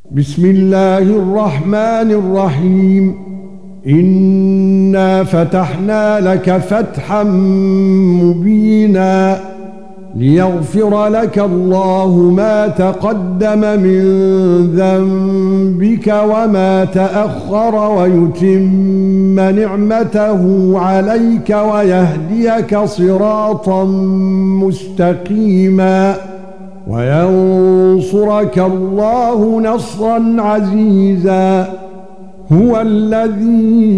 بسم الله الرحمن الرحيم. إنا فتحنا لك فتحا مبينا ليغفر لك الله ما تقدم من ذنبك وما تأخر ويتم نعمته عليك ويهديك صراطا مستقيما وينصرك الله نصرا عزيزا. هو الذي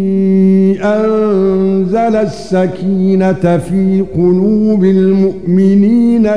أنزل السكينة في قلوب المؤمنين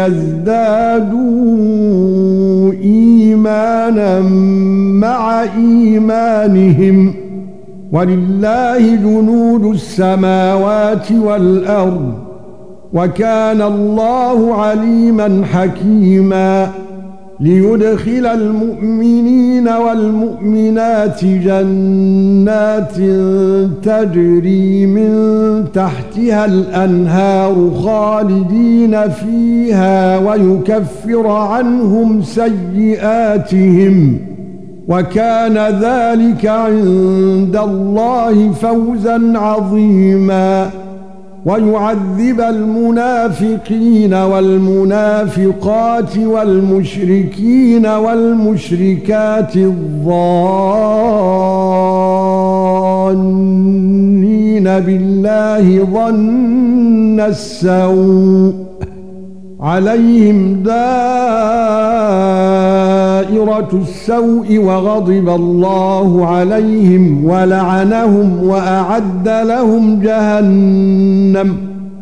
ليزدادوا إيمانا مع إيمانهم ولله جنود السماوات والأرض وكان الله عليما حكيما. ليدخل المؤمنين والمؤمنات جنات تجري من تحتها الأنهار خالدين فيها ويكفر عنهم سيئاتهم وكان ذلك عند الله فوزا عظيما. ويعذب المنافقين والمنافقات والمشركين والمشركات الظانين بالله ظن السوء عليهم دائرة السوء وغضب الله عليهم ولعنهم وأعد لهم جهنم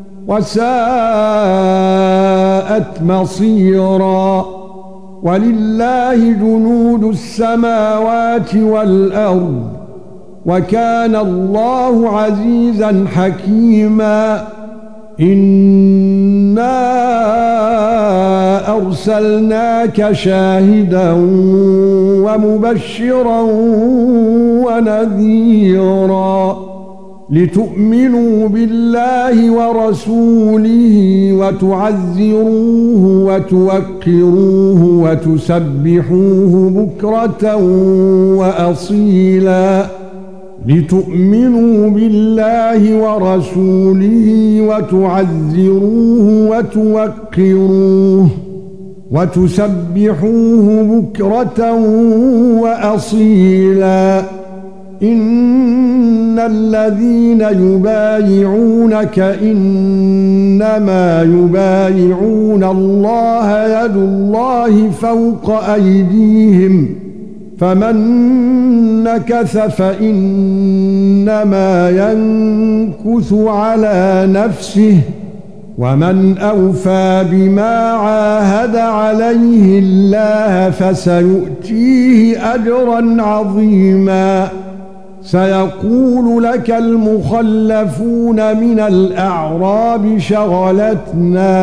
وساءت مصيرا. ولله جنود السماوات والأرض وكان الله عزيزا حكيما. إنا أرسلناك شاهدا ومبشرا ونذيرا لتؤمنوا بالله ورسوله وتعزروه وتوقروه وتسبحوه بكرة وأصيلا. لتؤمنوا بالله ورسوله وتعزروه وتوقروه وتسبحوه بكرة وأصيلا. إن الذين يبايعونك إنما يبايعون الله يد الله فوق أيديهم فمن نكث فإنما ينكث على نفسه ومن أوفى بما عاهد عليه الله فسيؤتيه أجرا عظيما. سيقول لك المخلفون من الأعراب شغلتنا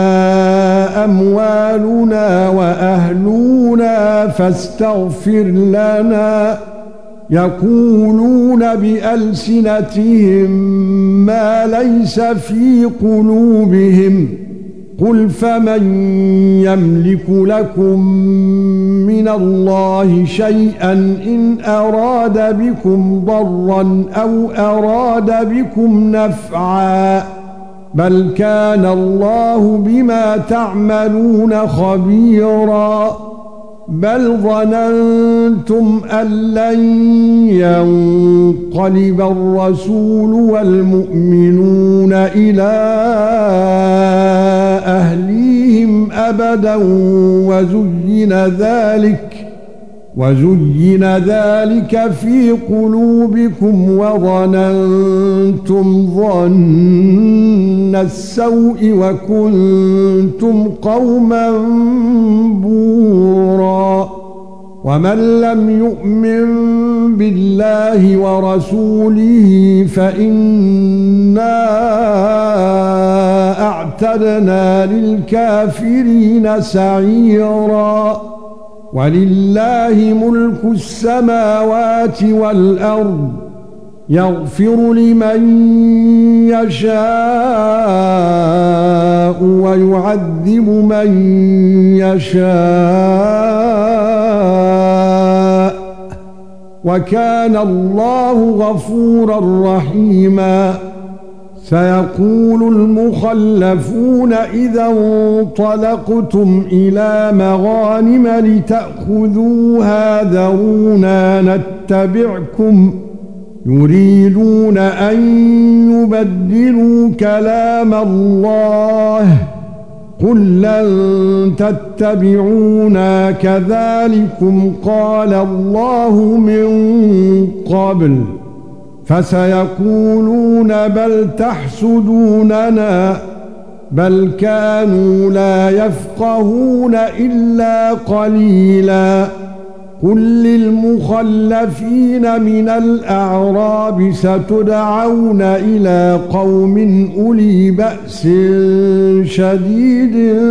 أموالنا وأهلنا فاستغفر لنا. يقولون بألسنتهم ما ليس في قلوبهم قل فمن يملك لكم من الله شيئا إن أراد بكم ضرا أو أراد بكم نفعا بل كان الله بما تعملون خبيرا. بل ظننتم أن لن ينقلب الرسول والمؤمنون إلى أهليهم أبدا وزين ذلك في قلوبكم وظننتم ظن السوء وكنتم قوما بورا. ومن لم يؤمن بالله ورسوله فإنا أعتدنا للكافرين سعيرا. ولله ملك السماوات والأرض يغفر لمن يشاء ويعذب من يشاء وكان الله غفورا رحيما. سيقول المخلفون إذا انطلقتم إلى مغانم لتأخذوها ذرونا نتبعكم يريدون أن يبدلوا كلام الله قل لن تتبعونا كذلكم قال الله من قبل فسيقولون بل تحسدوننا بل كانوا لا يفقهون إلا قليلا. قل للمخلفين من الأعراب ستدعون إلى قوم أولي بأس شديد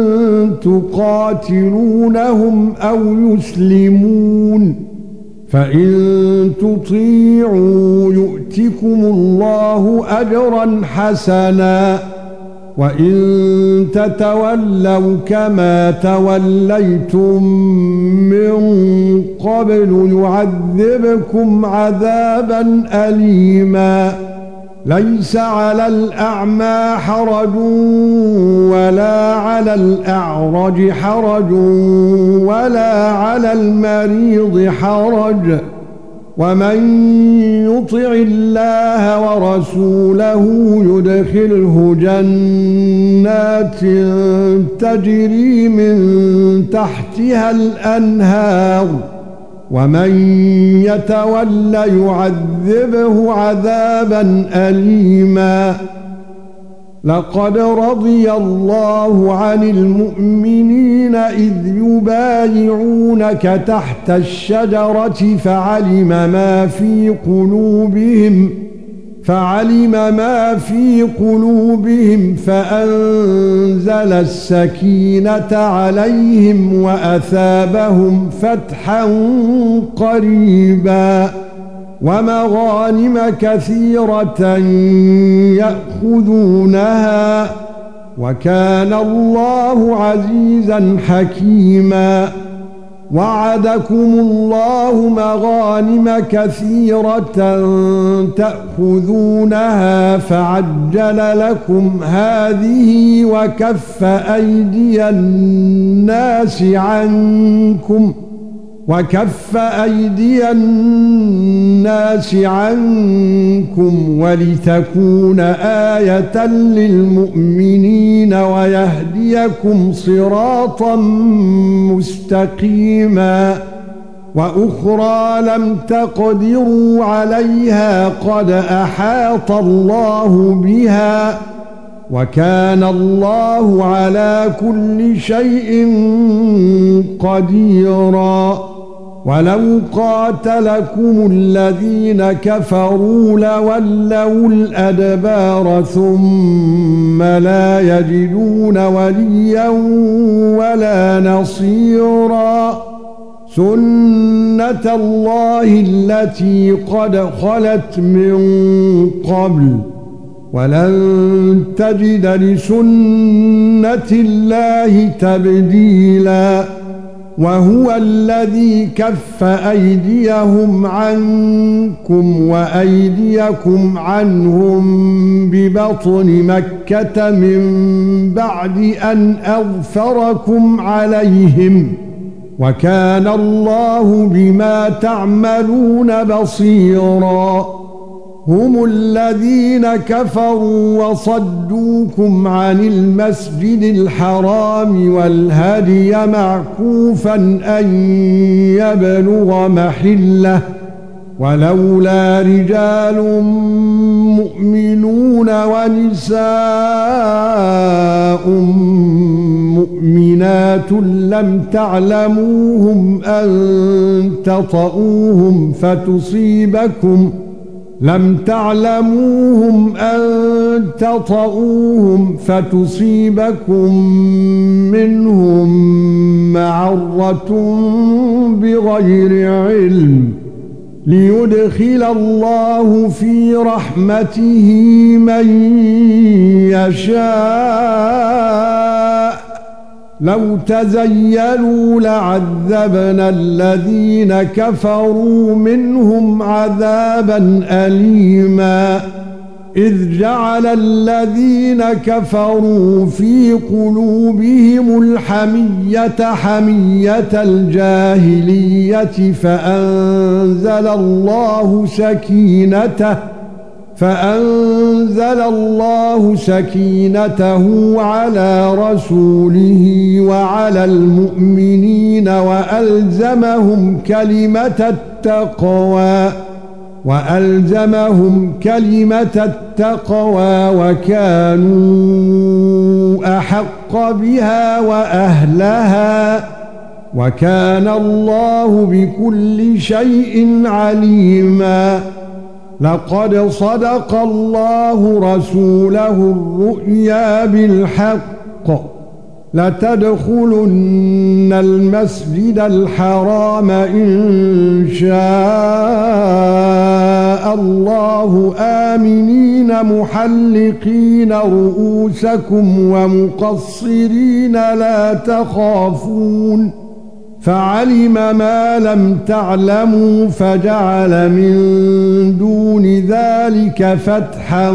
تقاتلونهم أو يسلمون فإن تطيعوا يؤتكم الله أجرا حسنا وإن تتولوا كما توليتم من قبل يعذبكم عذابا أليما. ليس على الأعمى حرج ولا على الأعرج حرج ولا على المريض حرج ومن يطع الله ورسوله يدخله جنات تجري من تحتها الأنهار ومن يتول يعذبه عذابا أليما. لقد رضي الله عن المؤمنين إذ يبايعونك تحت الشجرة فعلم ما في قلوبهم فأنزل السكينة عليهم وأثابهم فتحا قريبا ومغانم كثيرة يأخذونها وكان الله عزيزا حكيما. وعدكم الله مغانم كثيرة تأخذونها فعجل لكم هذه وكف أيدي الناس عنكم ولتكون آية للمؤمنين ويهديكم صراطا مستقيما. وأخرى لم تقدروا عليها قد أحاط الله بها وكان الله على كل شيء قديرا. ولو قاتلكم الذين كفروا لولوا الأدبار ثم لا يجدون وليا ولا نصيرا. سنة الله التي قد خلت من قبل ولن تجد لسنة الله تبديلا. وهو الذي كف أيديهم عنكم وأيديكم عنهم ببطن مكة من بعد أن أظفركم عليهم وكان الله بما تعملون بصيرا. هم الذين كفروا وصدوكم عن المسجد الحرام والهدي معكوفا أن يبلغ محله ولولا رجال مؤمنون ونساء مؤمنات لم تعلموهم أن تطؤوهم فتصيبكم منهم معرة بغير علم ليدخل الله في رحمته من يشاء لو تزيلوا لعذبنا الذين كفروا منهم عذابا أليما إذ جعل الذين كفروا في قلوبهم الحمية حمية الجاهلية فأنزل الله سكينته على رسوله وعلى المؤمنين وألزمهم كلمة التقوى وكانوا أحق بها وأهلها وكان الله بكل شيء عليما لقد صدق الله رسوله الرؤيا بالحق لتدخلن المسجد الحرام إن شاء الله آمنين محلقين رؤوسكم ومقصرين لا تخافون فعلم ما لم تعلموا فجعل من دون ذلك فتحا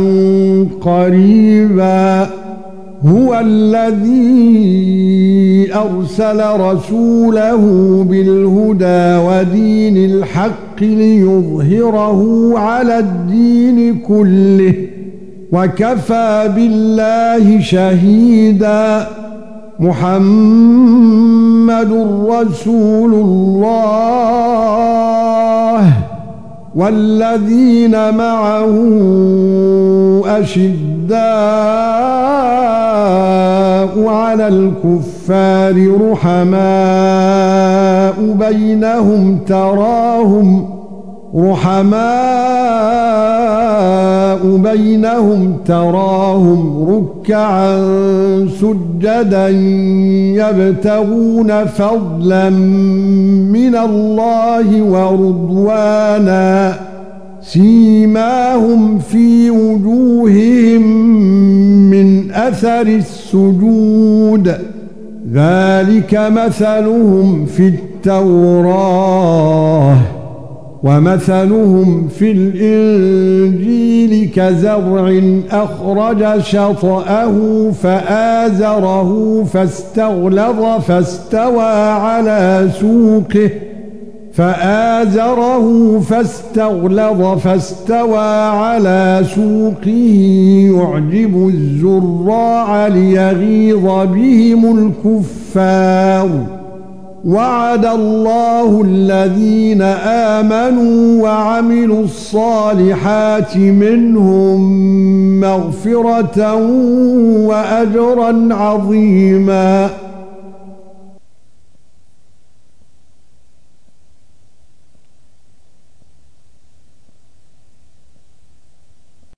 قريبا هو الذي أرسل رسوله بالهدى ودين الحق ليظهره على الدين كله وكفى بالله شهيدا محمد رسول الله والذين معه أشداء على الكفار رحماء بينهم تراهم ركعا سجدا يبتغون فضلا من الله ورضوانا سيماهم في وجوههم من أثر السجود ذلك مثلهم في التوراة ومثلهم في الإنجيل كزرع أخرج شطأه فآزره فاستغلظ فاستوى على سوقه يعجب الزراع ليغيظ بهم الكفار وعد الله الذين آمنوا وعملوا الصالحات منهم مغفرة وأجرا عظيما